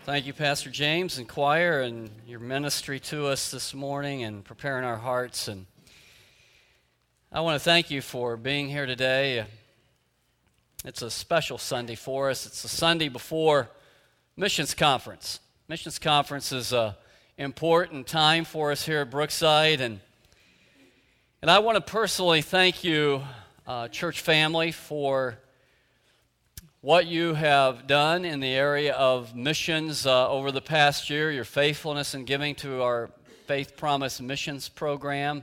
Thank you, Pastor James and choir, and your ministry to us this morning and preparing our hearts. And I want to thank you for being here today. It's a special Sunday for us. It's the Sunday before Missions Conference. Missions Conference is an important time for us here at Brookside, and I want to personally thank you, church family, for what you have done in the area of missions over the past year, your faithfulness in giving to our Faith Promise Missions program.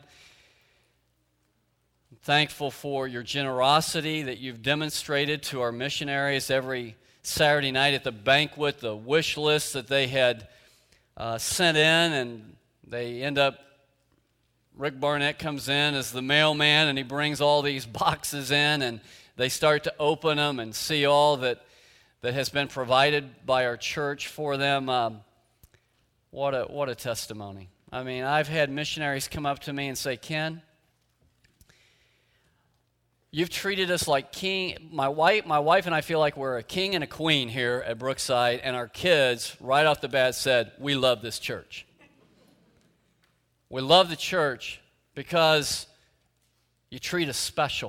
I'm thankful for your generosity that you've demonstrated to our missionaries every Saturday night at the banquet, the wish list that they had sent in, and they end up, Rick Barnett comes in as the mailman, and he brings all these boxes in, and they start to open them and see all that has been provided by our church for them. What a testimony. I mean, I've had missionaries come up to me and say, Ken, you've treated us like king. My wife and I feel like we're a king and a queen here at Brookside, and our kids right off the bat said, we love this church. We love the church because you treat us special.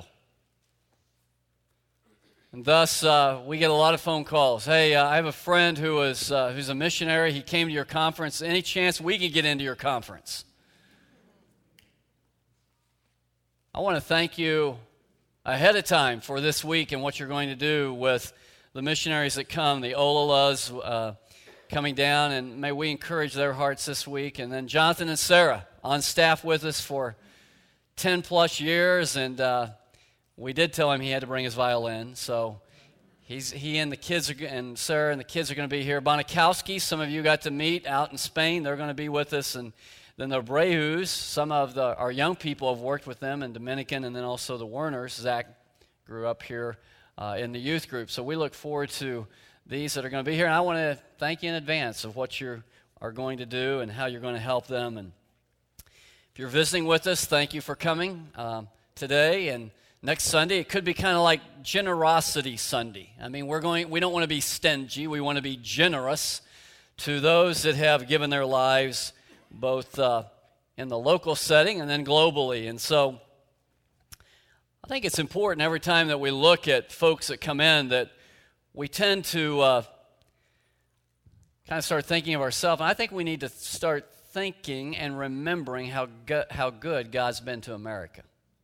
And thus, we get a lot of phone calls. Hey, I have a friend who's a missionary. He came to your conference. Any chance we can get into your conference? I want to thank you ahead of time for this week and what you're going to do with the missionaries that come, the Olalas coming down, and may we encourage their hearts this week. And then Jonathan and Sarah on staff with us for 10 plus years, and we did tell him he had to bring his violin, so he and the kids and Sarah and the kids are going to be here. Bonikowski, some of you got to meet out in Spain. They're going to be with us, and then the Brehus, some of our young people have worked with them in Dominican, and then also the Werners. Zach grew up here in the youth group, so we look forward to these that are going to be here. And I want to thank you in advance of what you are going to do and how you're going to help them. And if you're visiting with us, thank you for coming today and next Sunday. It could be kind of like Generosity Sunday. I mean, we don't want to be stingy. We want to be generous to those that have given their lives both in the local setting and then globally. And so I think it's important every time that we look at folks that come in that we tend to kind of start thinking of ourselves. And I think we need to start thinking and remembering how good God's been to America.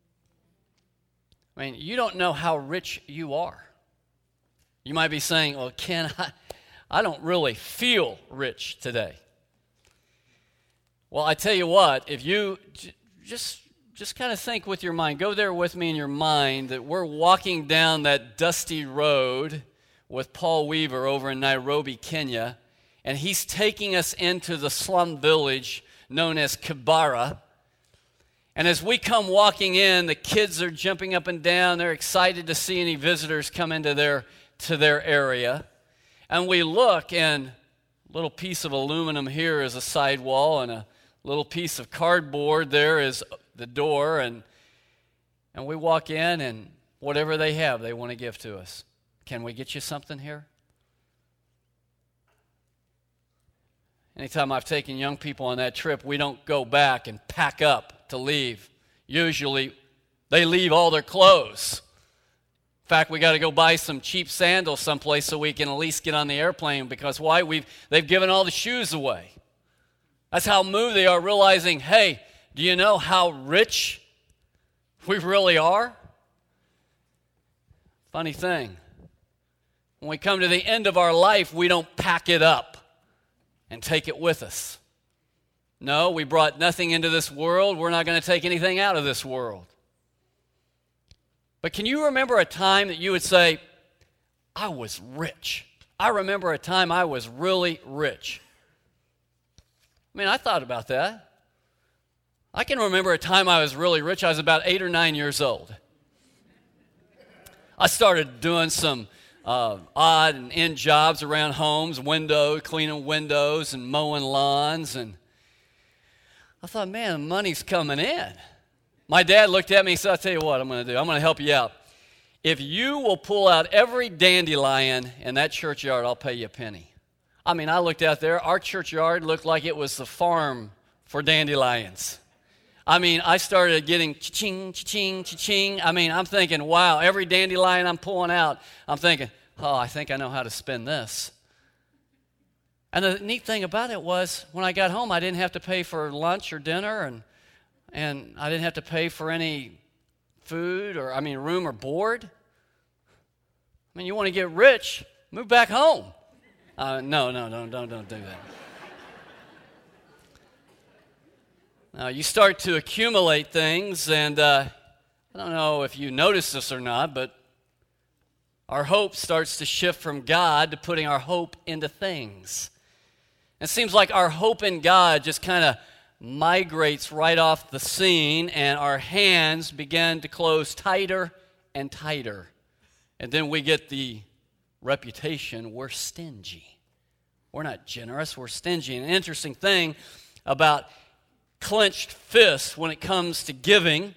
I mean, you don't know how rich you are. You might be saying, well, Ken, I don't really feel rich today. Well, I tell you what, if you just kind of think with your mind, go there with me in your mind that we're walking down that dusty road with Paul Weaver over in Nairobi, Kenya, and he's taking us into the slum village known as Kibera. And as we come walking in, the kids are jumping up and down. They're excited to see any visitors come into their area. And we look, and a little piece of aluminum here is a sidewall, and a little piece of cardboard there is the door. And we walk in, and whatever they have, they want to give to us. Can we get you something here? Anytime I've taken young people on that trip, we don't go back and pack up to leave. Usually, they leave all their clothes. In fact, we got to go buy some cheap sandals someplace so we can at least get on the airplane, because why? They've given all the shoes away. That's how moved they are, realizing, hey, do you know how rich we really are? Funny thing. When we come to the end of our life, we don't pack it up and take it with us. No, we brought nothing into this world. We're not going to take anything out of this world. But can you remember a time that you would say, I was rich? I remember a time I was really rich. I mean, I thought about that. I can remember a time I was really rich. I was about 8 or 9 years old. I started doing some odd and end jobs around homes, cleaning windows and mowing lawns, and I thought, man, money's coming in. My dad looked at me and said, I'll tell you what I'm going to do. I'm going to help you out. If you will pull out every dandelion in that churchyard, I'll pay you a penny. I mean, I looked out there. Our churchyard looked like it was the farm for dandelions. I mean, I started getting cha-ching, cha-ching, cha-ching. I mean, I'm thinking, wow, every dandelion I'm pulling out, I'm thinking, oh, I think I know how to spin this. And the neat thing about it was, when I got home, I didn't have to pay for lunch or dinner, and I didn't have to pay for any food room or board. I mean, you want to get rich, move back home. No, don't do that. Now, you start to accumulate things, and I don't know if you notice this or not, but our hope starts to shift from God to putting our hope into things. It seems like our hope in God just kind of migrates right off the scene, and our hands begin to close tighter and tighter. And then we get the reputation we're stingy. We're not generous, we're stingy. And an interesting thing about clenched fists when it comes to giving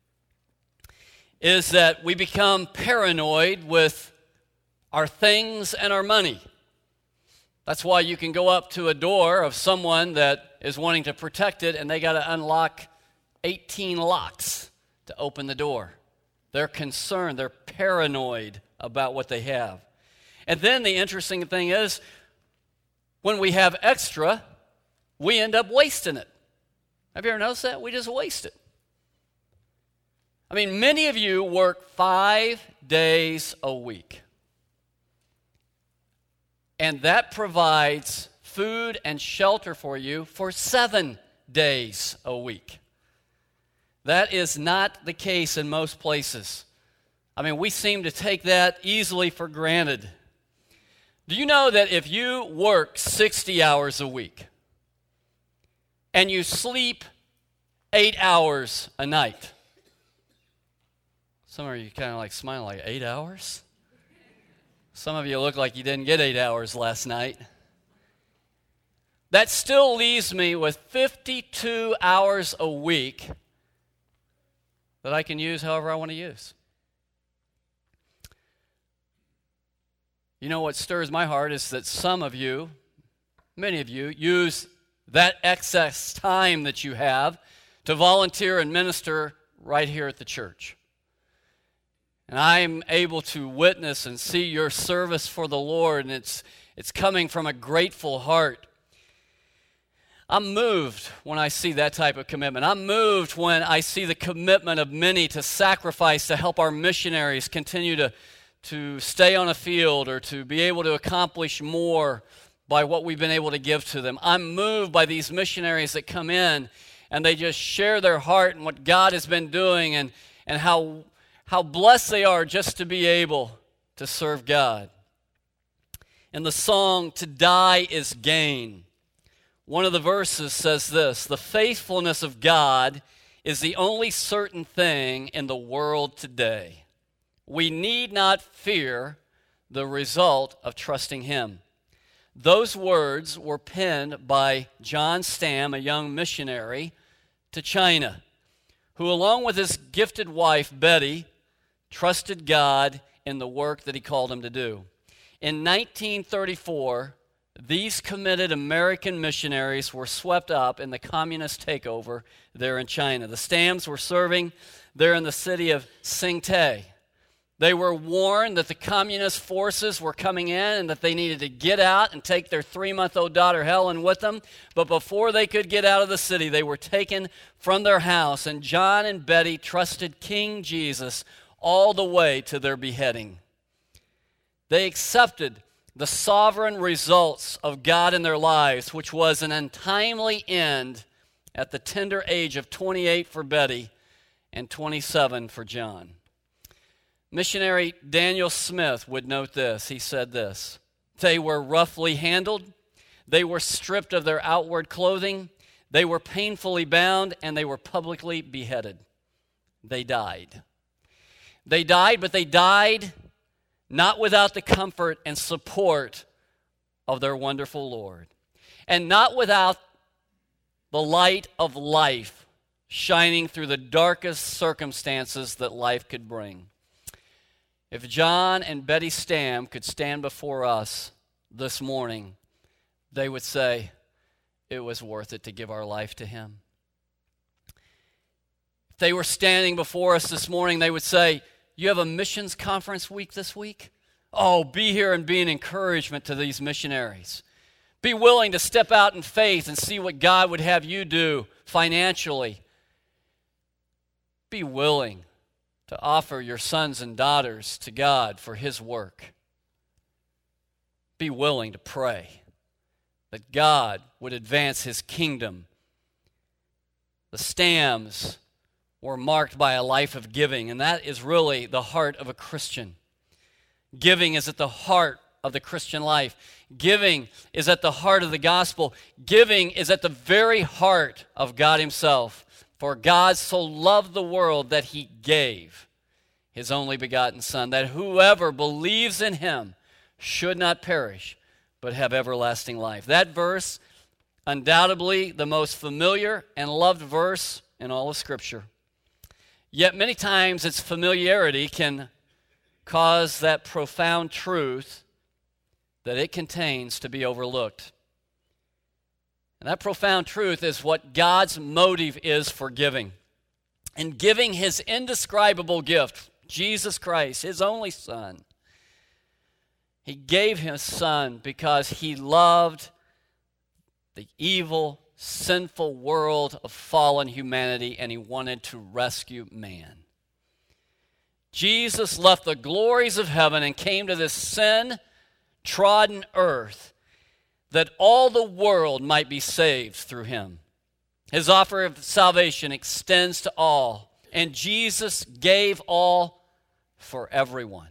is that we become paranoid with our things and our money. That's why you can go up to a door of someone that is wanting to protect it, and they got to unlock 18 locks to open the door. They're concerned, they're paranoid about what they have. And then the interesting thing is, when we have extra, we end up wasting it. Have you ever noticed that? We just waste it. I mean, many of you work 5 days a week. And that provides food and shelter for you for 7 days a week. That is not the case in most places. I mean, we seem to take that easily for granted. Do you know that if you work 60 hours a week and you sleep 8 hours a night, some of you kind of like smiling like 8 hours? Some of you look like you didn't get 8 hours last night. That still leaves me with 52 hours a week that I can use however I want to use. You know what stirs my heart is that some of you, many of you, use that excess time that you have to volunteer and minister right here at the church. And I'm able to witness and see your service for the Lord, and it's coming from a grateful heart. I'm moved when I see that type of commitment. I'm moved when I see the commitment of many to sacrifice to help our missionaries continue to stay on a field or to be able to accomplish more by what we've been able to give to them. I'm moved by these missionaries that come in and they just share their heart and what God has been doing and how blessed they are just to be able to serve God. In the song, "To Die is Gain," one of the verses says this: "The faithfulness of God is the only certain thing in the world today. We need not fear the result of trusting Him." Those words were penned by John Stam, a young missionary to China, who along with his gifted wife, Betty, trusted God in the work that He called him to do. In 1934, these committed American missionaries were swept up in the communist takeover there in China. The Stams were serving there in the city of Xingtai. They were warned that the communist forces were coming in and that they needed to get out and take their 3-month-old daughter Helen with them. But before they could get out of the city, they were taken from their house, and John and Betty trusted King Jesus all the way to their beheading. They accepted the sovereign results of God in their lives, which was an untimely end at the tender age of 28 for Betty and 27 for John. Missionary Daniel Smith would note this. He said this: "They were roughly handled, they were stripped of their outward clothing, they were painfully bound, and they were publicly beheaded. They died. They died, but they died not without the comfort and support of their wonderful Lord, and not without the light of life shining through the darkest circumstances that life could bring." If John and Betty Stam could stand before us this morning, they would say it was worth it to give our life to him. If they were standing before us this morning, they would say, you have a missions conference week this week? Oh, be here and be an encouragement to these missionaries. Be willing to step out in faith and see what God would have you do financially. Be willing to offer your sons and daughters to God for his work. Be willing to pray that God would advance his kingdom. The Stams were marked by a life of giving, and that is really the heart of a Christian. Giving is at the heart of the Christian life. Giving is at the heart of the gospel. Giving is at the very heart of God himself. For God so loved the world that he gave his only begotten Son, that whoever believes in him should not perish, but have everlasting life. That verse, undoubtedly the most familiar and loved verse in all of Scripture. Yet many times its familiarity can cause that profound truth that it contains to be overlooked. And that profound truth is what God's motive is for giving. In giving his indescribable gift, Jesus Christ, his only Son, he gave his Son because he loved the evil, sinful world of fallen humanity, and he wanted to rescue man. Jesus left the glories of heaven and came to this sin-trodden earth that all the world might be saved through him. His offer of salvation extends to all, and Jesus gave all for everyone.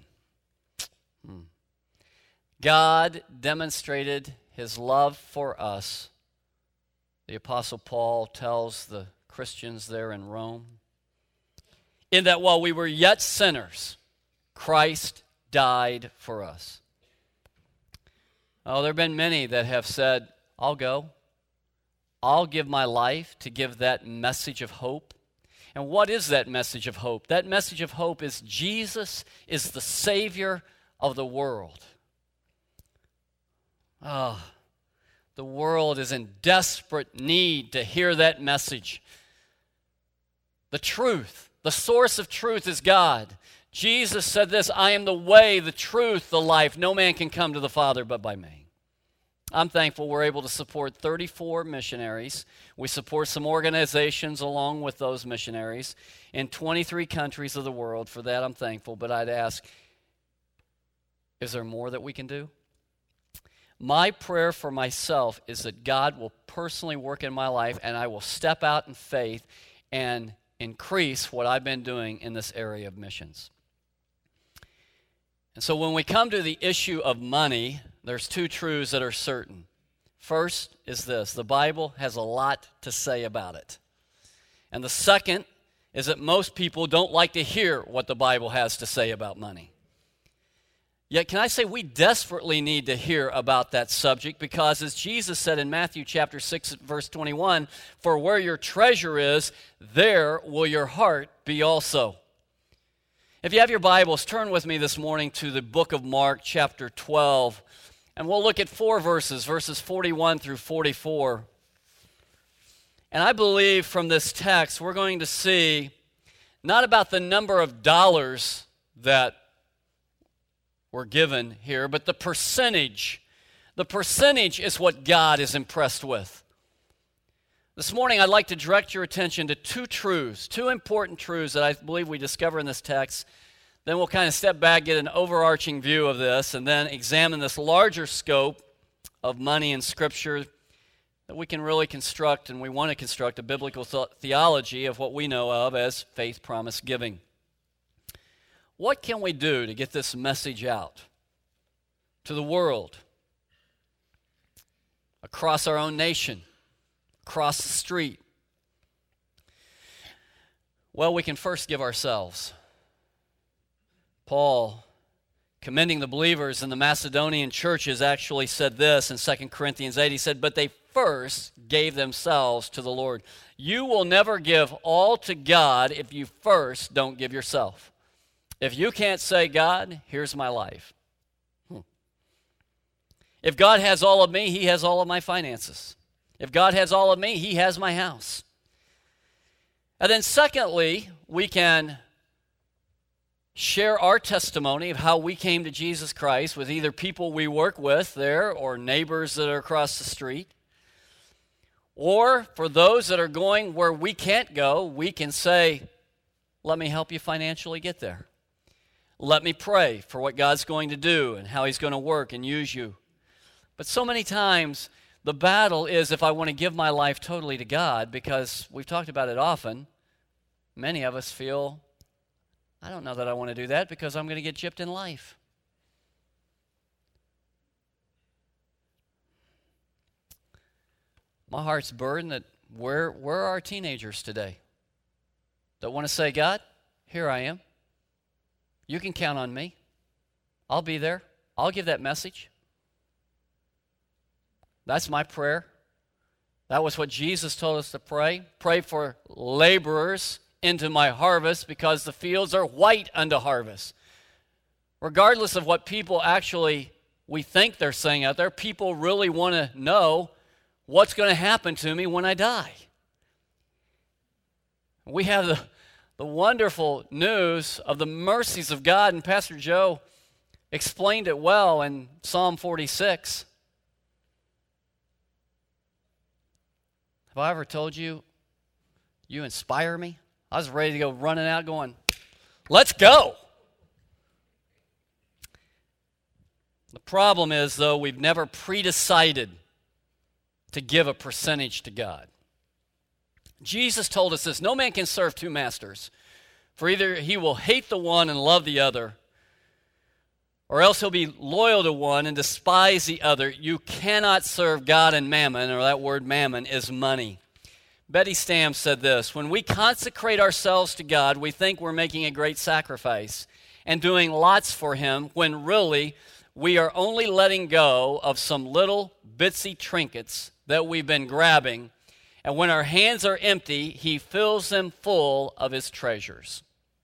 God demonstrated his love for us. The Apostle Paul tells the Christians there in Rome, in that while we were yet sinners, Christ died for us. Oh, there have been many that have said, I'll go. I'll give my life to give that message of hope. And what is that message of hope? That message of hope is Jesus is the Savior of the world. Oh, the world is in desperate need to hear that message. The truth, the source of truth is God. Jesus said this, I am the way, the truth, the life. No man can come to the Father but by me. I'm thankful we're able to support 34 missionaries. We support some organizations along with those missionaries in 23 countries of the world. For that, I'm thankful. But I'd ask, is there more that we can do? My prayer for myself is that God will personally work in my life and I will step out in faith and increase what I've been doing in this area of missions. And so when we come to the issue of money, there's two truths that are certain. First is this: the Bible has a lot to say about it. And the second is that most people don't like to hear what the Bible has to say about money. Yet can I say we desperately need to hear about that subject, because as Jesus said in Matthew chapter 6 verse 21, for where your treasure is, there will your heart be also. If you have your Bibles, turn with me this morning to the book of Mark chapter 12, and we'll look at 4 verses, verses 41 through 44. And I believe from this text we're going to see not about the number of dollars that were given here, but the percentage. The percentage is what God is impressed with. This morning I'd like to direct your attention to two truths, two important truths that I believe we discover in this text. Then we'll kind of step back, get an overarching view of this, and then examine this larger scope of money in Scripture that we can really construct, and we want to construct a biblical theology of what we know of as faith promise giving. What can we do to get this message out to the world, across our own nation, across the street? Well, we can first give ourselves. Paul, commending the believers in the Macedonian churches, actually said this in 2 Corinthians 8. He said, but they first gave themselves to the Lord. You will never give all to God if you first don't give yourself. If you can't say, God, here's my life. If God has all of me, he has all of my finances. If God has all of me, he has my house. And then secondly, we can share our testimony of how we came to Jesus Christ with either people we work with there or neighbors that are across the street. Or for those that are going where we can't go, we can say, let me help you financially get there. Let me pray for what God's going to do and how he's going to work and use you. But so many times, the battle is if I want to give my life totally to God, because we've talked about it often, many of us feel, I don't know that I want to do that because I'm going to get gypped in life. My heart's burdened that where are our teenagers today that want to say, God, here I am. You can count on me. I'll be there. I'll give that message. That's my prayer. That was what Jesus told us to pray. Pray for laborers into my harvest because the fields are white unto harvest. Regardless of what people actually, we think they're saying out there, people really want to know what's going to happen to me when I die. We have the wonderful news of the mercies of God, and Pastor Joe explained it well in Psalm 46. Have I ever told you, you inspire me? I was ready to go running out going, let's go. The problem is, though, we've never pre-decided to give a percentage to God. Jesus told us this, no man can serve two masters, for either he will hate the one and love the other, or else he'll be loyal to one and despise the other. You cannot serve God and mammon, or that word mammon is money. Betty Stam said this, when we consecrate ourselves to God, we think we're making a great sacrifice and doing lots for him, when really we are only letting go of some little bitsy trinkets that we've been grabbing, and when our hands are empty, he fills them full of his treasures.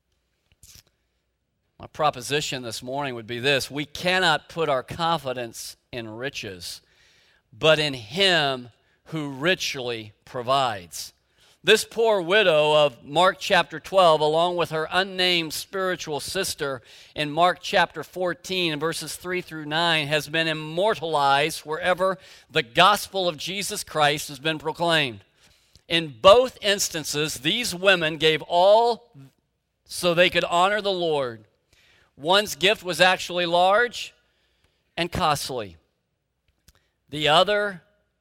My proposition this morning would be this: we cannot put our confidence in riches, but in him who richly provides. This poor widow of Mark chapter 12, along with her unnamed spiritual sister in Mark chapter 14, and verses 3 through 9, has been immortalized wherever the gospel of Jesus Christ has been proclaimed. In both instances, these women gave all so they could honor the Lord. One's gift was actually large and costly. The other's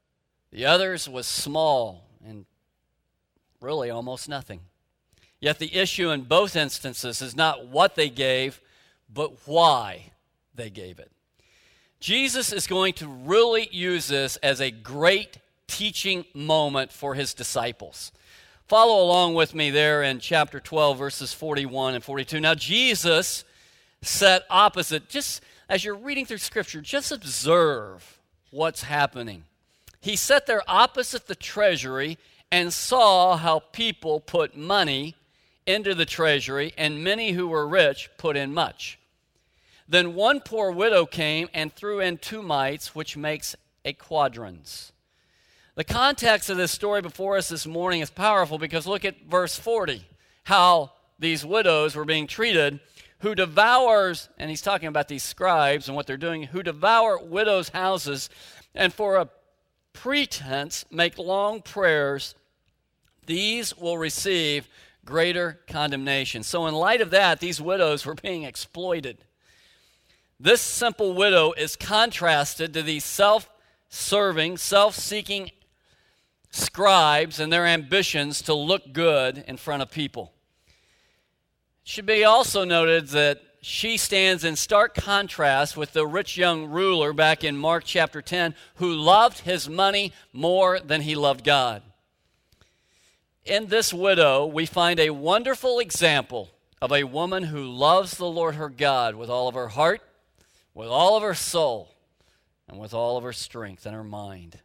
was small and really almost nothing. Yet the issue in both instances is not what they gave, but why they gave it. Jesus is going to really use this as a great teaching moment for his disciples. Follow along with me there in chapter 12, verses 41 and 42. Now Jesus sat opposite, just as you're reading through Scripture, just observe what's happening. He sat there opposite the treasury and saw how people put money into the treasury, and many who were rich put in much. Then one poor widow came and threw in 2 mites, which makes a quadrans. The context of this story before us this morning is powerful because look at verse 40, how these widows were being treated, who devours, and he's talking about these scribes and what they're doing, who devour widows' houses, and for a pretense make long prayers, these will receive greater condemnation. So in light of that, these widows were being exploited. This simple widow is contrasted to these self-serving, self-seeking scribes and their ambitions to look good in front of people. It should be also noted that she stands in stark contrast with the rich young ruler back in Mark chapter 10 who loved his money more than he loved God. In this widow, we find a wonderful example of a woman who loves the Lord her God with all of her heart, with all of her soul, and with all of her strength and her mind.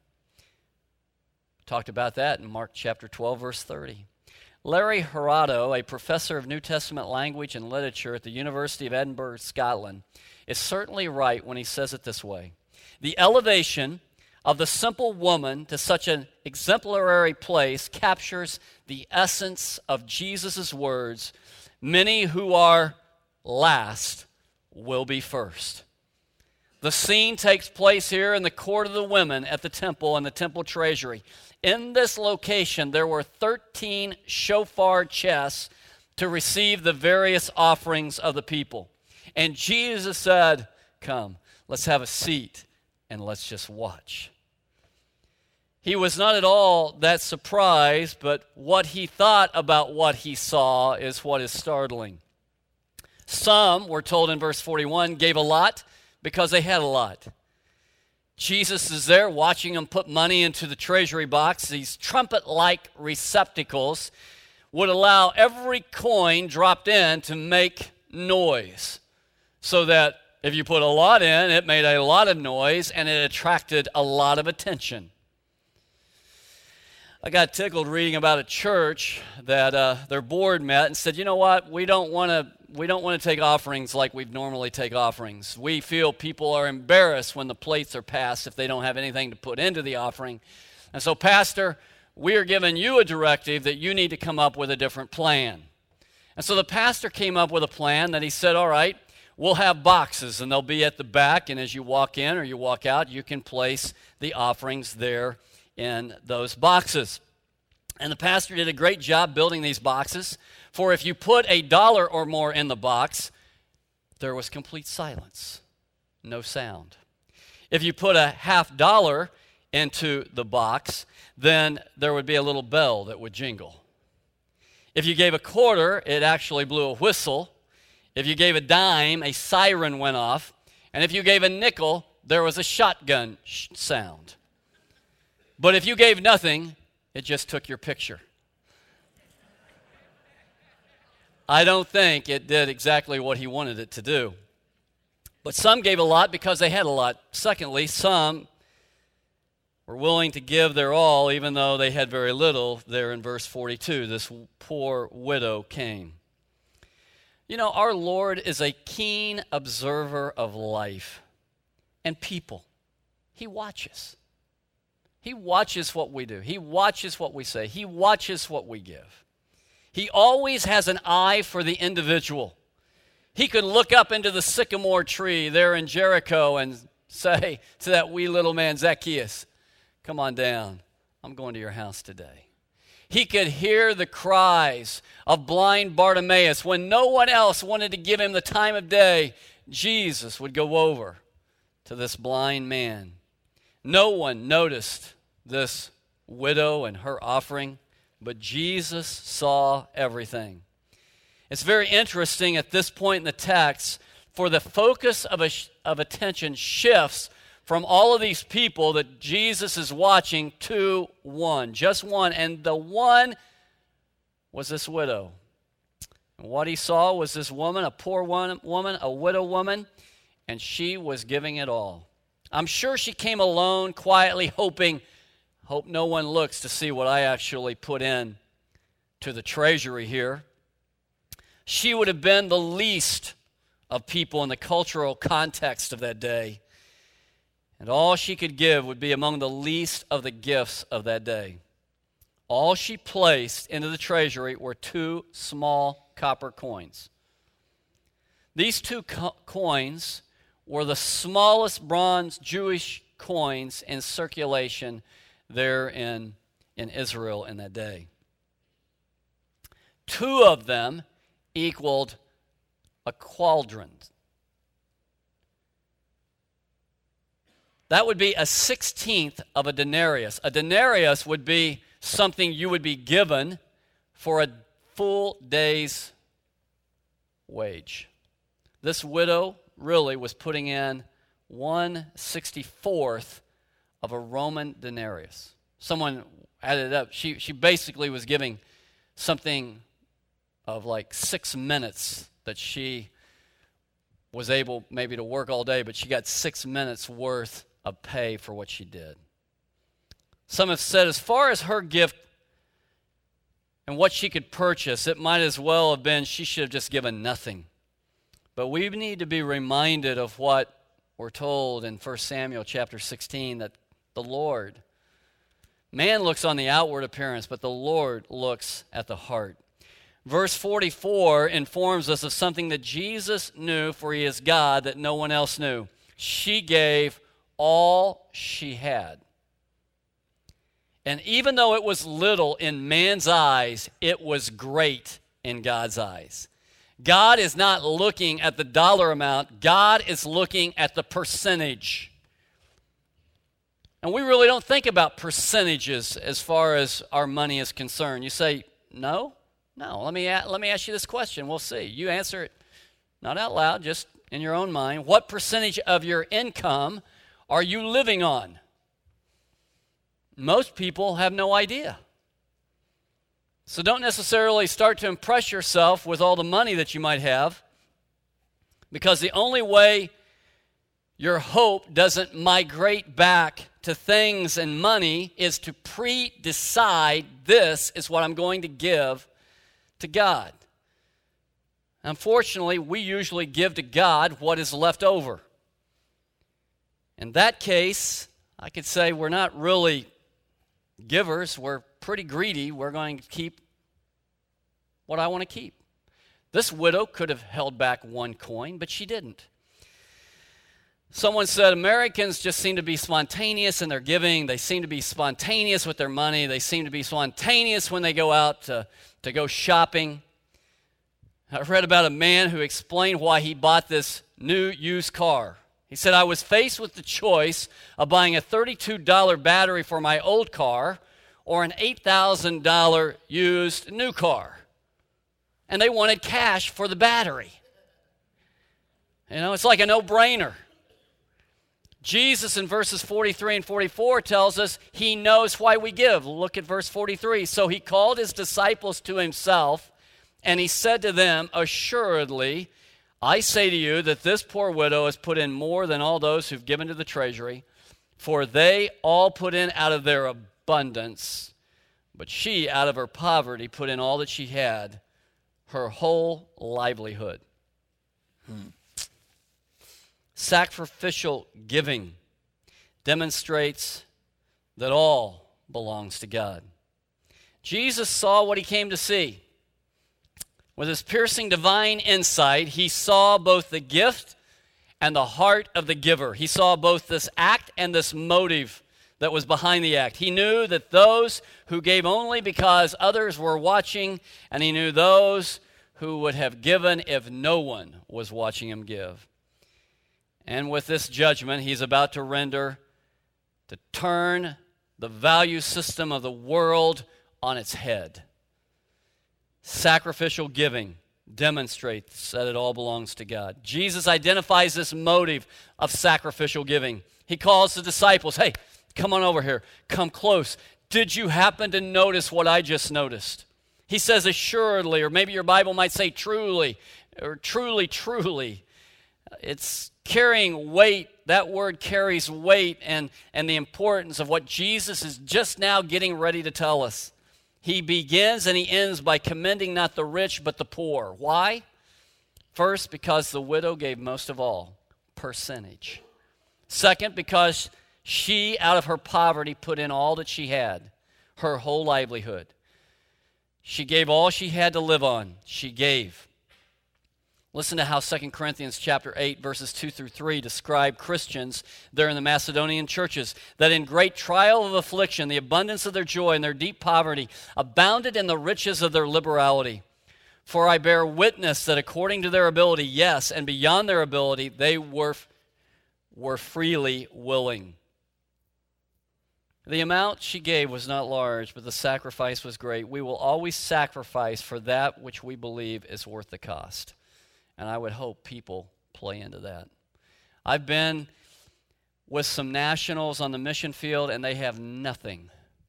Talked about that in Mark chapter 12, verse 30. Larry Hirado, a professor of New Testament language and literature at the University of Edinburgh, Scotland, is certainly right when he says it this way. The elevation of the simple woman to such an exemplary place captures the essence of Jesus' words, "Many who are last will be first." The scene takes place here in the court of the women at the temple and the temple treasury. In this location, there were 13 shofar chests to receive the various offerings of the people. And Jesus said, "Come, let's have a seat and let's just watch." He was not at all that surprised, but what he thought about what he saw is what is startling. Some, we're told in verse 41, gave a lot because they had a lot. Jesus is there watching them put money into the treasury box. These trumpet-like receptacles would allow every coin dropped in to make noise, so that if you put a lot in, it made a lot of noise and it attracted a lot of attention. I got tickled reading about a church that their board met and said, "You know what? We don't want to take offerings like we normally take offerings. We feel people are embarrassed when the plates are passed if they don't have anything to put into the offering. And so, Pastor, we are giving you a directive that you need to come up with a different plan." And so the pastor came up with a plan that he said, "All right, we'll have boxes, and they'll be at the back, and as you walk in or you walk out, you can place the offerings there in those boxes." And the pastor did a great job building these boxes, for if you put $1 or more in the box, there was complete silence, no sound. If you put a $50 into the box, then there would be a little bell that would jingle. If you gave a quarter, it actually blew a whistle. If you gave a dime, a siren went off. And if you gave a nickel, there was a shotgun sound. But if you gave nothing, it just took your picture. I don't think it did exactly what he wanted it to do. But some gave a lot because they had a lot. Secondly, some were willing to give their all even though they had very little. There in verse 42, this poor widow came. You know, our Lord is a keen observer of life and people. He watches. He watches what we do. He watches what we say. He watches what we give. He always has an eye for the individual. He could look up into the sycamore tree there in Jericho and say to that wee little man, "Zacchaeus, come on down. I'm going to your house today." He could hear the cries of blind Bartimaeus. When no one else wanted to give him the time of day, Jesus would go over to this blind man. No one noticed this widow and her offering, but Jesus saw everything. It's very interesting at this point in the text, for the focus of attention shifts from all of these people that Jesus is watching to one, just one, and the one was this widow. And what he saw was this woman, a poor woman, a widow woman, and she was giving it all. I'm sure she came alone, quietly, hope no one looks to see what I actually put in to the treasury here. She would have been the least of people in the cultural context of that day. And all she could give would be among the least of the gifts of that day. All she placed into the treasury were 2 small copper coins. These 2 coins were the smallest bronze Jewish coins in circulation there in Israel in that day. 2 of them equaled a quadrant. That would be a 16th of a denarius. A denarius would be something you would be given for a full day's wage. This widow really was putting in 1/64th of a Roman denarius. Someone added it up. She basically was giving something of like 6 minutes that she was able maybe to work all day, but she got 6 minutes worth of pay for what she did. Some have said as far as her gift and what she could purchase, it might as well have been she should have just given nothing. But we need to be reminded of what we're told in 1 Samuel chapter 16 that the Lord, man looks on the outward appearance, but the Lord looks at the heart. Verse 44 informs us of something that Jesus knew, for he is God, that no one else knew. She gave all she had. And even though it was little in man's eyes, it was great in God's eyes. God is not looking at the dollar amount. God is looking at the percentage. And we really don't think about percentages as far as our money is concerned. You say, no? No. Let me ask you this question. We'll see. You answer it not out loud, just in your own mind. What percentage of your income are you living on? Most people have no idea. So don't necessarily start to impress yourself with all the money that you might have, because the only way your hope doesn't migrate back to things and money is to pre-decide, this is what I'm going to give to God. Unfortunately, we usually give to God what is left over. In that case, I could say we're not really givers. We're pretty greedy. We're going to keep what I want to keep. This widow could have held back one coin, but she didn't. Someone said Americans just seem to be spontaneous in their giving. They seem to be spontaneous with their money. They seem to be spontaneous when they go out to go shopping. I read about a man who explained why he bought this new used car. He said, I was faced with the choice of buying a $32 battery for my old car or an $8,000 used new car. And they wanted cash for the battery. You know, it's like a no-brainer. Jesus in verses 43 and 44 tells us he knows why we give. Look at verse 43. So he called his disciples to himself, and he said to them, assuredly, I say to you that this poor widow has put in more than all those who've given to the treasury, for they all put in out of their abundance, but she out of her poverty put in all that she had, her whole livelihood. Sacrificial giving demonstrates that all belongs to God. Jesus saw what he came to see. With his piercing divine insight, he saw both the gift and the heart of the giver. He saw both this act and this motive that was behind the act. He knew that those who gave only because others were watching, and he knew those who would have given if no one was watching him give. And with this judgment he's about to render, to turn the value system of the world on its head. Sacrificial giving demonstrates that it all belongs to God. Jesus identifies this motive of sacrificial giving. He calls the disciples, hey, come on over here, come close. Did you happen to notice what I just noticed? He says assuredly, or maybe your Bible might say truly, or truly, truly. It's carrying weight. That word carries weight and the importance of what Jesus is just now getting ready to tell us. He begins and he ends by commending not the rich but the poor. Why? First, because the widow gave most of all, percentage. Second, because she out of her poverty put in all that she had, her whole livelihood. She gave all she had to live on. She gave. Listen to how 2 Corinthians chapter 8, verses 2 through 3 describe Christians there in the Macedonian churches, that in great trial of affliction, the abundance of their joy and their deep poverty abounded in the riches of their liberality. For I bear witness that according to their ability, yes, and beyond their ability, they were freely willing. The amount she gave was not large, but the sacrifice was great. We will always sacrifice for that which we believe is worth the cost. And I would hope people play into that. I've been with some nationals on the mission field, and they have nothing.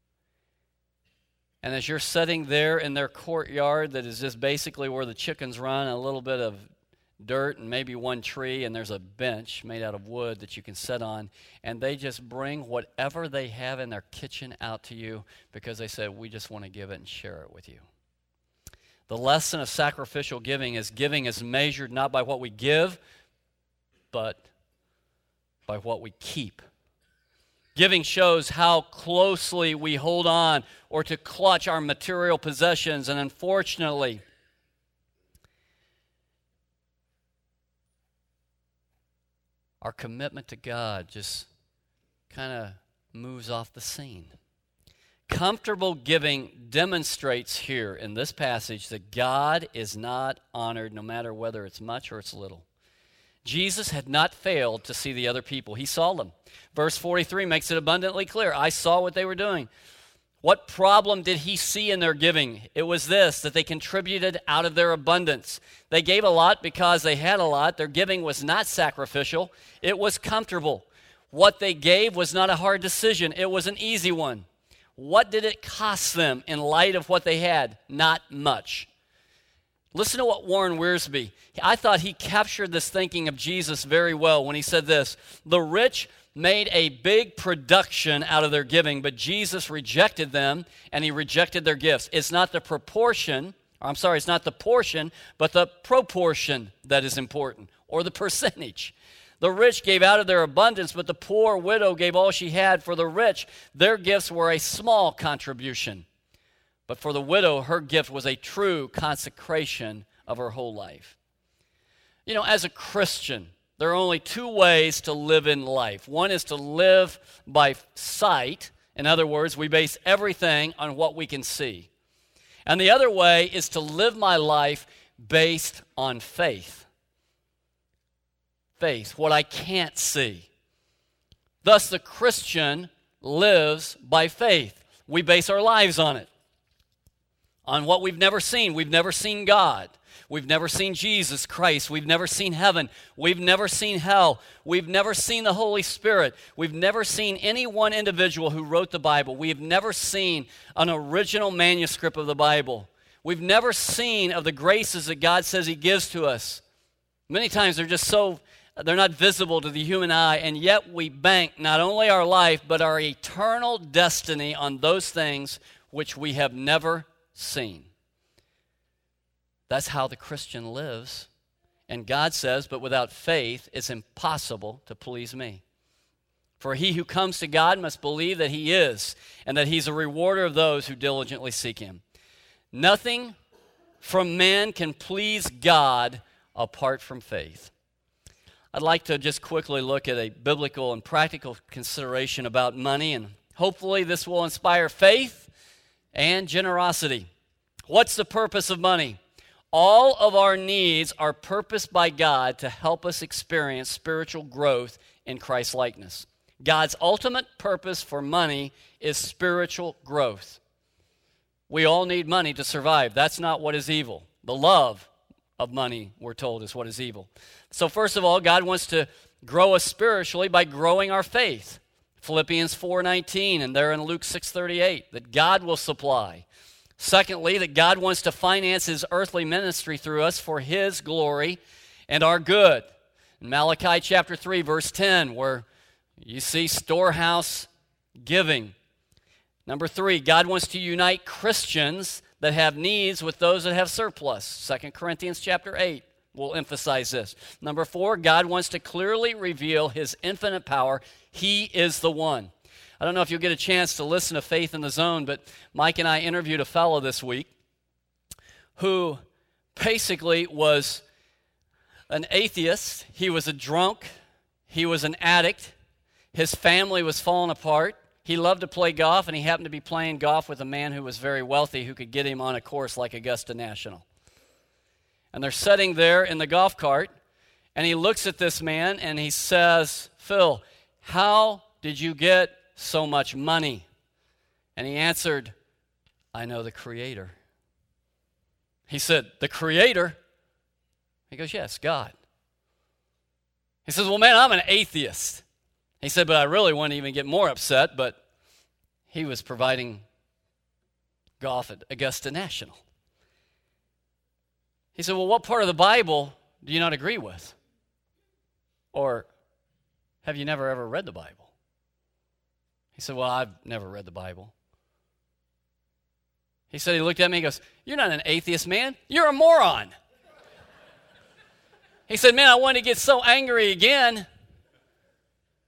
And as you're sitting there in their courtyard that is just basically where the chickens run, a little bit of dirt and maybe one tree, and there's a bench made out of wood that you can sit on, and they just bring whatever they have in their kitchen out to you because they said, we just want to give it and share it with you. The lesson of sacrificial giving is measured not by what we give, but by what we keep. Giving shows how closely we hold on or to clutch our material possessions, and unfortunately, our commitment to God just kind of moves off the scene. Comfortable giving demonstrates here in this passage that God is not honored no matter whether it's much or it's little. Jesus had not failed to see the other people. He saw them. Verse 43 makes it abundantly clear. I saw what they were doing. What problem did he see in their giving? It was this, that they contributed out of their abundance. They gave a lot because they had a lot. Their giving was not sacrificial. It was comfortable. What they gave was not a hard decision. It was an easy one. What did it cost them in light of what they had? Not much. Listen to what Warren Wiersbe, I thought he captured this thinking of Jesus very well when he said this: the rich made a big production out of their giving, but Jesus rejected them and he rejected their gifts. It's not the portion, but the proportion that is important, or the percentage. The rich gave out of their abundance, but the poor widow gave all she had. For the rich, their gifts were a small contribution. But for the widow, her gift was a true consecration of her whole life. You know, as a Christian, there are only two ways to live in life. One is to live by sight. In other words, we base everything on what we can see. And the other way is to live my life based on faith. Faith, what I can't see. Thus, the Christian lives by faith. We base our lives on it. On what we've never seen. We've never seen God. We've never seen Jesus Christ. We've never seen heaven. We've never seen hell. We've never seen the Holy Spirit. We've never seen any one individual who wrote the Bible. We have never seen an original manuscript of the Bible. We've never seen of the graces that God says He gives to us. Many times they're not visible to the human eye, and yet we bank not only our life, but our eternal destiny on those things which we have never seen. That's how the Christian lives. And God says, but without faith, it's impossible to please me. For he who comes to God must believe that He is, and that He's a rewarder of those who diligently seek Him. Nothing from man can please God apart from faith. I'd like to just quickly look at a biblical and practical consideration about money, and hopefully this will inspire faith and generosity. What's the purpose of money? All of our needs are purposed by God to help us experience spiritual growth in Christ-likeness. God's ultimate purpose for money is spiritual growth. We all need money to survive. That's not what is evil. The love of money, we're told, is what is evil. So first of all, God wants to grow us spiritually by growing our faith. Philippians 4:19, and there in Luke 6:38, that God will supply. Secondly, that God wants to finance His earthly ministry through us for His glory and our good. In Malachi chapter 3, verse 10, where you see storehouse giving. Number 3, God wants to unite Christians that have needs with those that have surplus. 2 Corinthians chapter 8 will emphasize this. Number 4, God wants to clearly reveal His infinite power. He is the one. I don't know if you'll get a chance to listen to Faith in the Zone, but Mike and I interviewed a fellow this week who basically was an atheist. He was a drunk. He was an addict. His family was falling apart. He loved to play golf, and he happened to be playing golf with a man who was very wealthy who could get him on a course like Augusta National. And they're sitting there in the golf cart, and he looks at this man, and he says, "Phil, how did you get so much money?" And he answered, "I know the Creator." He said, "The Creator?" He goes, "Yes, God." He says, "Well, man, I'm an atheist." He said, "But I really wouldn't even get more upset, but he was providing golf at Augusta National." He said, "Well, what part of the Bible do you not agree with? Or have you never ever read the Bible?" He said, "Well, I've never read the Bible." He said, he looked at me, he goes, "You're not an atheist, man. You're a moron." He said, "Man, I wanted to get so angry again."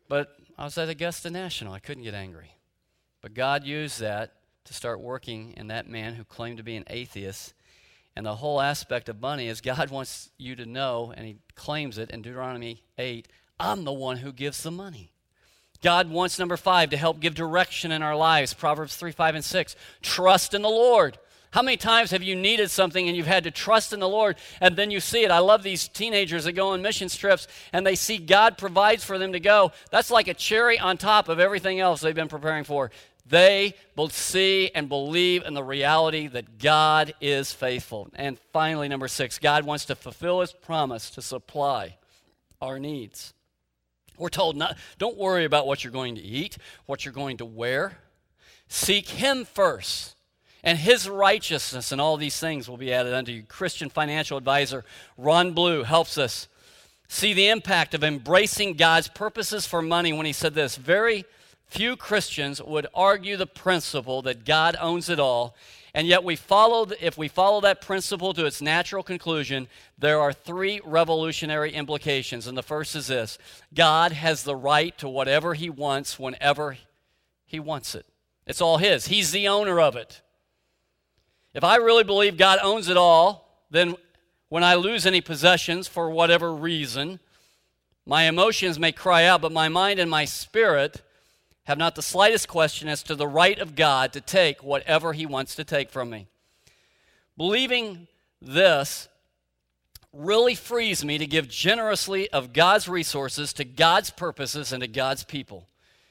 But I was at Augusta National. I couldn't get angry. But God used that to start working in that man who claimed to be an atheist. And the whole aspect of money is God wants you to know, and he claims it in Deuteronomy 8, I'm the one who gives the money. God wants, number 5, to help give direction in our lives. Proverbs 3, 5, and 6. Trust in the Lord. How many times have you needed something and you've had to trust in the Lord and then you see it? I love these teenagers that go on mission trips and they see God provides for them to go. That's like a cherry on top of everything else they've been preparing for. They both see and believe in the reality that God is faithful. And finally, number 6, God wants to fulfill his promise to supply our needs. We're told, don't worry about what you're going to eat, what you're going to wear. Seek him first. And his righteousness and all these things will be added unto you. Christian financial advisor Ron Blue helps us see the impact of embracing God's purposes for money when he said this: very few Christians would argue the principle that God owns it all, and yet if we follow that principle to its natural conclusion, there are 3 revolutionary implications. And the first is this: God has the right to whatever he wants whenever he wants it. It's all his. He's the owner of it. If I really believe God owns it all, then when I lose any possessions for whatever reason, my emotions may cry out, but my mind and my spirit have not the slightest question as to the right of God to take whatever he wants to take from me. Believing this really frees me to give generously of God's resources to God's purposes and to God's people.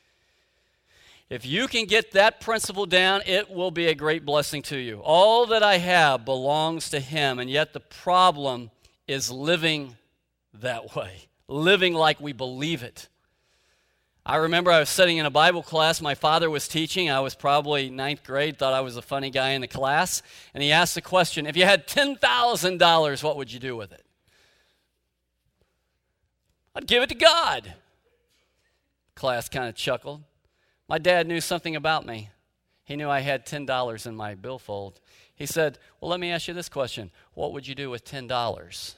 If you can get that principle down, it will be a great blessing to you. All that I have belongs to him, and yet the problem is living that way, living like we believe it. I remember I was sitting in a Bible class. My father was teaching. I was probably 9th grade, thought I was a funny guy in the class, and he asked the question, if you had $10,000, what would you do with it? I'd give it to God. Class kind of chuckled. My dad knew something about me. He knew I had $10 in my billfold. He said, well, let me ask you this question. What would you do with $10?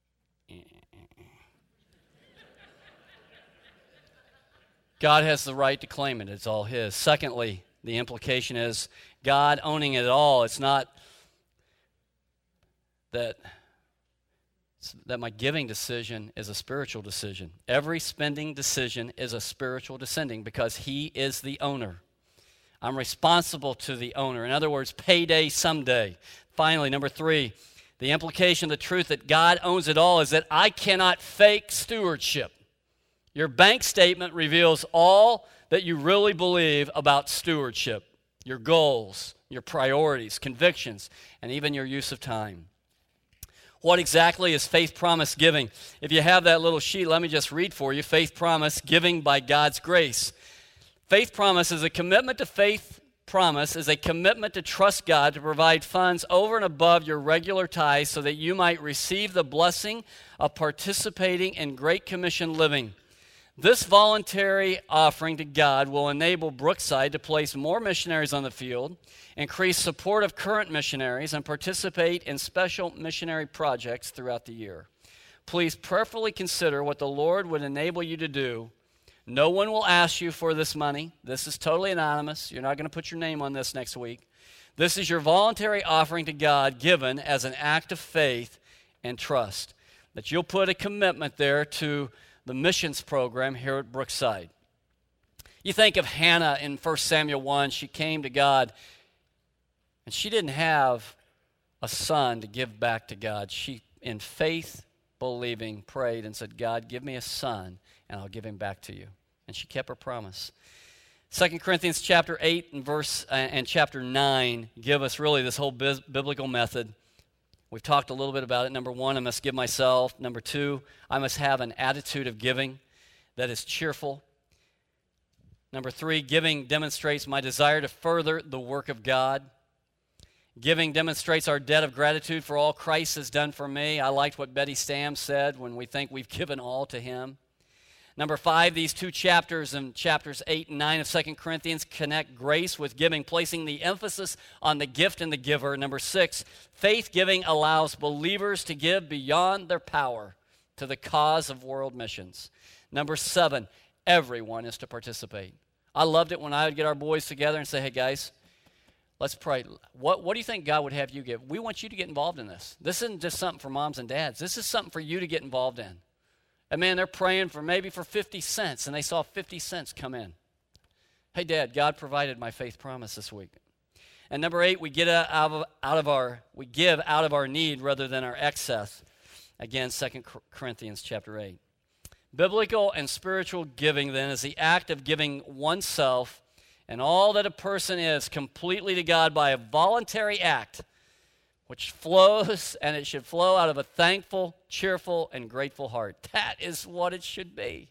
God has the right to claim it. It's all his. Secondly, the implication is God owning it all. It's not that my giving decision is a spiritual decision. Every spending decision is a spiritual decision because he is the owner. I'm responsible to the owner. In other words, payday someday. Finally, number 3, the implication, the truth that God owns it all is that I cannot fake stewardship. Your bank statement reveals all that you really believe about stewardship, your goals, your priorities, convictions, and even your use of time. What exactly is faith promise giving? If you have that little sheet, let me just read for you. Faith promise, giving by God's grace. Faith promise is a commitment to faith promise, is a commitment to trust God to provide funds over and above your regular tithes so that you might receive the blessing of participating in Great Commission living. This voluntary offering to God will enable Brookside to place more missionaries on the field, increase support of current missionaries, and participate in special missionary projects throughout the year. Please prayerfully consider what the Lord would enable you to do. No one will ask you for this money. This is totally anonymous. You're not going to put your name on this next week. This is your voluntary offering to God given as an act of faith and trust. That you'll put a commitment there to the missions program here at Brookside. You think of Hannah in 1 Samuel 1. She came to God, and she didn't have a son to give back to God. She, in faith, believing, prayed and said, God, give me a son, and I'll give him back to you. And she kept her promise. 2 Corinthians chapter 8 and chapter 9 give us really this whole biblical method. We've talked a little bit about it. Number 1, I must give myself. Number 2, I must have an attitude of giving that is cheerful. Number 3, giving demonstrates my desire to further the work of God. Giving demonstrates our debt of gratitude for all Christ has done for me. I liked what Betty Stam said when we think we've given all to him. Number 5, these 2 chapters in chapters 8 and 9 of 2 Corinthians connect grace with giving, placing the emphasis on the gift and the giver. Number 6, faith giving allows believers to give beyond their power to the cause of world missions. Number 7, everyone is to participate. I loved it when I would get our boys together and say, hey, guys, let's pray. What do you think God would have you give? We want you to get involved in this. This isn't just something for moms and dads. This is something for you to get involved in. And man, they're praying for maybe for 50 cents, and they saw 50 cents come in. Hey, Dad, God provided my faith promise this week. And number 8, we give out of our need rather than our excess. Again, 2 Corinthians chapter 8. Biblical and spiritual giving, then, is the act of giving oneself and all that a person is completely to God by a voluntary act, which flows, and it should flow out of a thankful, cheerful, and grateful heart. That is what it should be.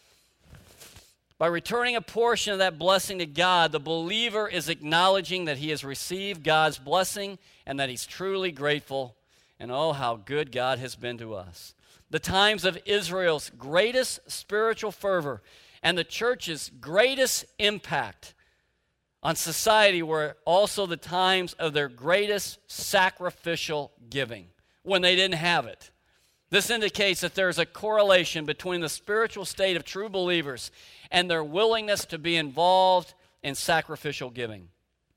By returning a portion of that blessing to God, the believer is acknowledging that he has received God's blessing and that he's truly grateful. And oh, how good God has been to us. The times of Israel's greatest spiritual fervor and the church's greatest impact on society were also the times of their greatest sacrificial giving, when they didn't have it. This indicates that there's a correlation between the spiritual state of true believers and their willingness to be involved in sacrificial giving.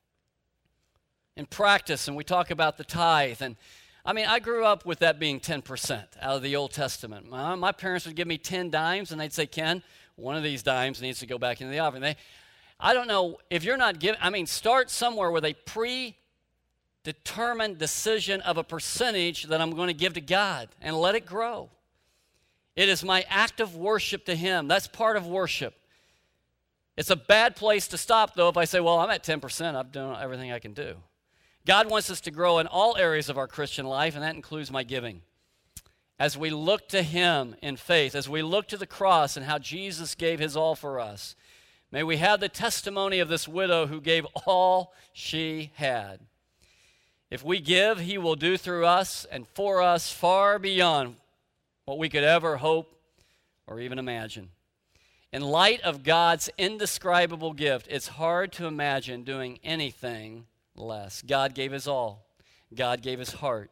In practice, and we talk about the tithe, and I grew up with that being 10% out of the Old Testament. My parents would give me 10 dimes, and they'd say, Ken, one of these dimes needs to go back into the offering. I don't know, if you're not giving, start somewhere with a predetermined decision of a percentage that I'm going to give to God and let it grow. It is my act of worship to Him. That's part of worship. It's a bad place to stop, though, if I say, well, I'm at 10%, I've done everything I can do. God wants us to grow in all areas of our Christian life, and that includes my giving. As we look to Him in faith, as we look to the cross and how Jesus gave His all for us, may we have the testimony of this widow who gave all she had. If we give, He will do through us and for us far beyond what we could ever hope or even imagine. In light of God's indescribable gift, it's hard to imagine doing anything less. God gave His all. God gave His heart.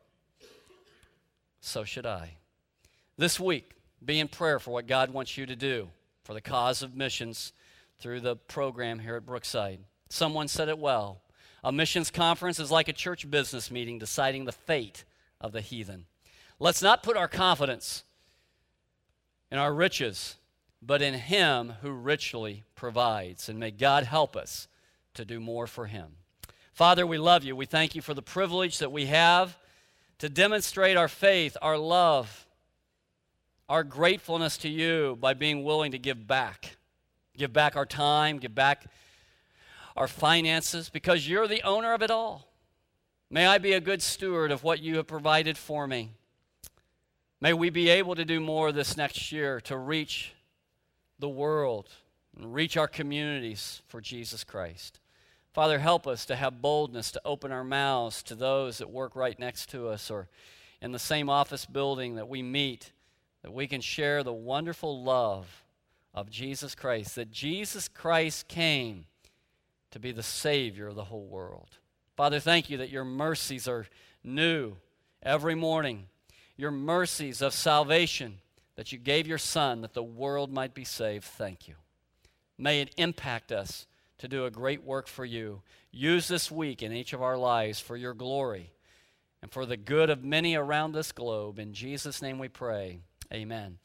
So should I. This week, be in prayer for what God wants you to do for the cause of missions through the program here at Brookside. Someone said it well. A missions conference is like a church business meeting deciding the fate of the heathen. Let's not put our confidence in our riches, but in Him who richly provides. And may God help us to do more for Him. Father, we love You. We thank You for the privilege that we have to demonstrate our faith, our love, our gratefulness to You by being willing to give back. Give back our time, give back our finances, because You're the owner of it all. May I be a good steward of what You have provided for me. May we be able to do more this next year to reach the world and reach our communities for Jesus Christ. Father, help us to have boldness to open our mouths to those that work right next to us or in the same office building that we meet, that we can share the wonderful love of Jesus Christ, that Jesus Christ came to be the Savior of the whole world. Father, thank You that Your mercies are new every morning. Your mercies of salvation that You gave Your Son that the world might be saved. Thank You. May it impact us to do a great work for You. Use this week in each of our lives for Your glory and for the good of many around this globe. In Jesus' name we pray. Amen.